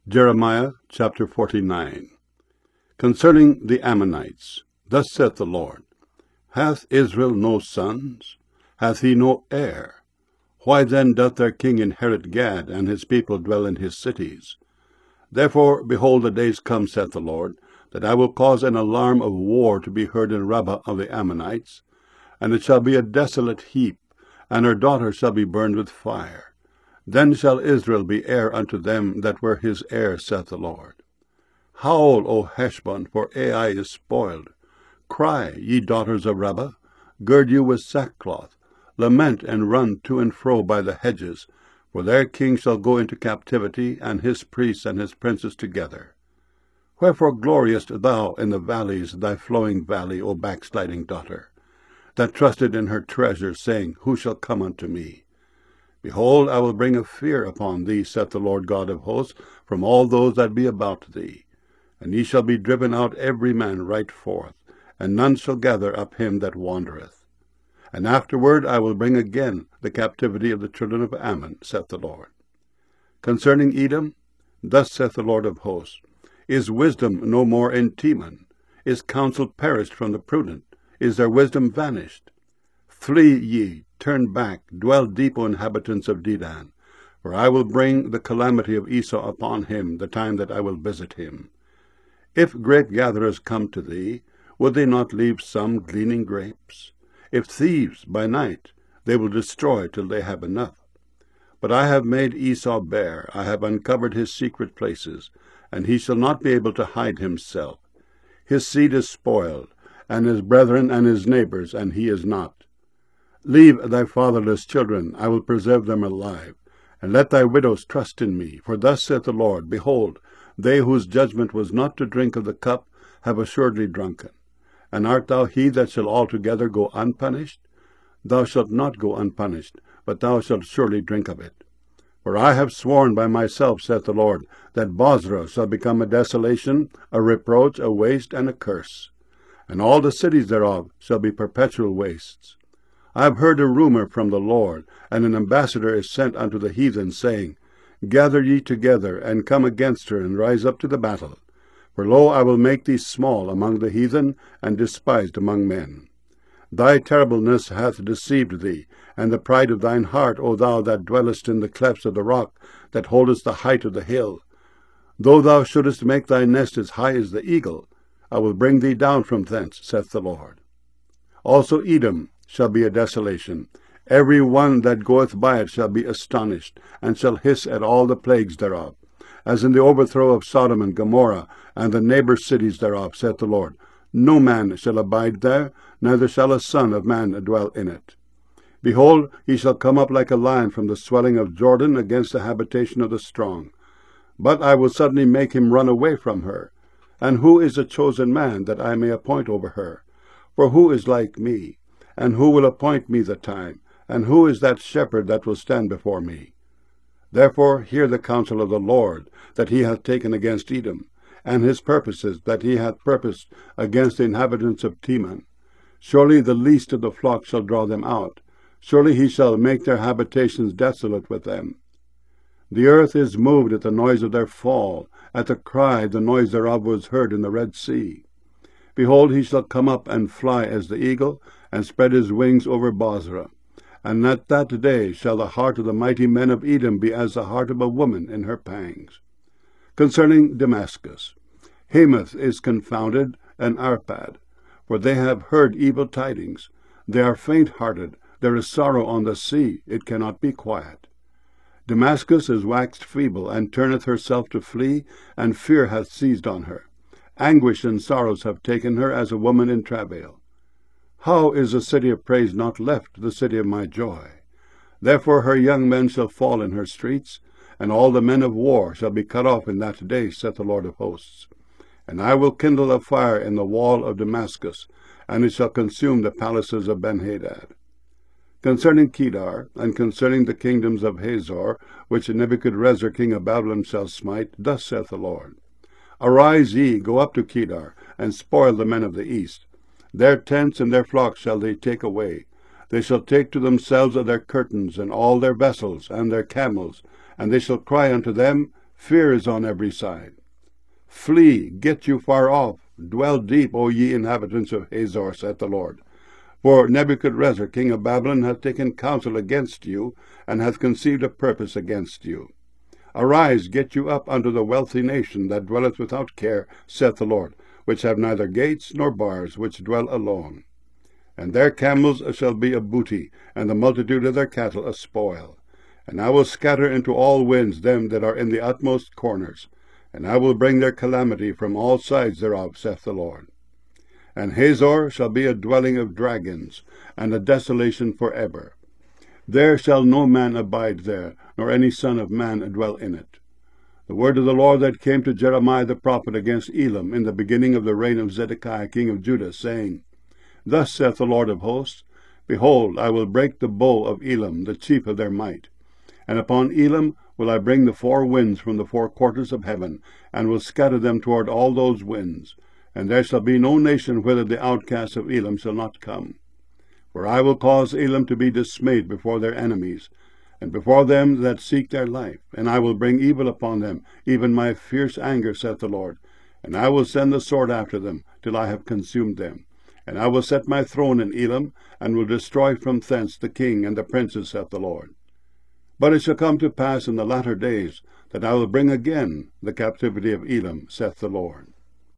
Jeremiah chapter 49. Concerning the Ammonites, thus saith the Lord, Hath Israel no sons? Hath he no heir? Why then doth their king inherit Gad, and his people dwell in his cities? Therefore, behold, the days come, saith the Lord, that I will cause an alarm of war to be heard in Rabbah of the Ammonites, and it shall be a desolate heap, and her daughters shall be burned with fire. Then shall Israel be heir unto them that were his heir, saith the Lord. Howl, O Heshbon, for Ai is spoiled. Cry, ye daughters of Rabbah, gird you with sackcloth, lament and run to and fro by the hedges, for their king shall go into captivity, and his priests and his princes together. Wherefore gloriest thou in the valleys, thy flowing valley, O backsliding daughter, that trusted in her treasure, saying, Who shall come unto me? Behold, I will bring a fear upon thee, saith the Lord God of hosts, from all those that be about thee. And ye shall be driven out every man right forth, and none shall gather up him that wandereth. And afterward I will bring again the captivity of the children of Ammon, saith the Lord. Concerning Edom, thus saith the Lord of hosts, Is wisdom no more in Teman? Is counsel perished from the prudent? Is their wisdom vanished? Flee ye, turn back, dwell deep, O inhabitants of Dedan, for I will bring the calamity of Esau upon him, the time that I will visit him. If grape gatherers come to thee, would they not leave some gleaning grapes? If thieves by night, they will destroy till they have enough. But I have made Esau bare, I have uncovered his secret places, and he shall not be able to hide himself. His seed is spoiled, and his brethren and his neighbors, and he is not. Leave thy fatherless children, I will preserve them alive, and let thy widows trust in me. For thus saith the Lord, Behold, they whose judgment was not to drink of the cup have assuredly drunken. And art thou he that shall altogether go unpunished? Thou shalt not go unpunished, but thou shalt surely drink of it. For I have sworn by myself, saith the Lord, that Bozrah shall become a desolation, a reproach, a waste, and a curse. And all the cities thereof shall be perpetual wastes. I have heard a rumor from the Lord, and an ambassador is sent unto the heathen, saying, Gather ye together, and come against her, and rise up to the battle. For lo, I will make thee small among the heathen, and despised among men. Thy terribleness hath deceived thee, and the pride of thine heart, O thou that dwellest in the clefts of the rock, that holdest the height of the hill. Though thou shouldest make thy nest as high as the eagle, I will bring thee down from thence, saith the Lord. Also Edom shall be a desolation. Every one that goeth by it shall be astonished, and shall hiss at all the plagues thereof, as in the overthrow of Sodom and Gomorrah, and the neighbor cities thereof, saith the Lord. No man shall abide there, neither shall a son of man dwell in it. Behold, he shall come up like a lion from the swelling of Jordan against the habitation of the strong. But I will suddenly make him run away from her. And who is a chosen man, that I may appoint over her? For who is like me? And who will appoint me the time? And who is that shepherd that will stand before me? Therefore hear the counsel of the Lord, that he hath taken against Edom, and his purposes that he hath purposed against the inhabitants of Teman. Surely the least of the flock shall draw them out. Surely he shall make their habitations desolate with them. The earth is moved at the noise of their fall. At the cry the noise thereof was heard in the Red Sea. Behold, he shall come up and fly as the eagle, and spread his wings over Bozrah. And at that day shall the heart of the mighty men of Edom be as the heart of a woman in her pangs. Concerning Damascus, Hamath is confounded, and Arpad, for they have heard evil tidings. They are faint-hearted, there is sorrow on the sea, it cannot be quiet. Damascus is waxed feeble, and turneth herself to flee, and fear hath seized on her. Anguish and sorrows have taken her as a woman in travail. How is the city of praise not left, the city of my joy? Therefore her young men shall fall in her streets, and all the men of war shall be cut off in that day, saith the Lord of hosts. And I will kindle a fire in the wall of Damascus, and it shall consume the palaces of Benhadad. Concerning Kedar, and concerning the kingdoms of Hazor, which Nebuchadrezzar king of Babylon shall smite, thus saith the Lord. Arise ye, go up to Kedar, and spoil the men of the east. Their tents and their flocks shall they take away. They shall take to themselves of their curtains, and all their vessels, and their camels, and they shall cry unto them, Fear is on every side. Flee, get you far off, dwell deep, O ye inhabitants of Hazor, saith the Lord. For Nebuchadrezzar, king of Babylon, hath taken counsel against you, and hath conceived a purpose against you. Arise, get you up unto the wealthy nation that dwelleth without care, saith the Lord, which have neither gates nor bars, which dwell alone. And their camels shall be a booty, and the multitude of their cattle a spoil. And I will scatter into all winds them that are in the utmost corners, and I will bring their calamity from all sides thereof, saith the Lord. And Hazor shall be a dwelling of dragons, and a desolation for ever. There shall no man abide there, nor any son of man dwell in it. The word of the Lord that came to Jeremiah the prophet against Elam in the beginning of the reign of Zedekiah king of Judah, saying, Thus saith the Lord of hosts, Behold, I will break the bow of Elam, the chief of their might. And upon Elam will I bring the four winds from the four quarters of heaven, and will scatter them toward all those winds. And there shall be no nation whither the outcasts of Elam shall not come. For I will cause Elam to be dismayed before their enemies, and before them that seek their life. And I will bring evil upon them, even my fierce anger, saith the Lord. And I will send the sword after them, till I have consumed them. And I will set my throne in Elam, and will destroy from thence the king and the princes, saith the Lord. But it shall come to pass in the latter days, that I will bring again the captivity of Elam, saith the Lord.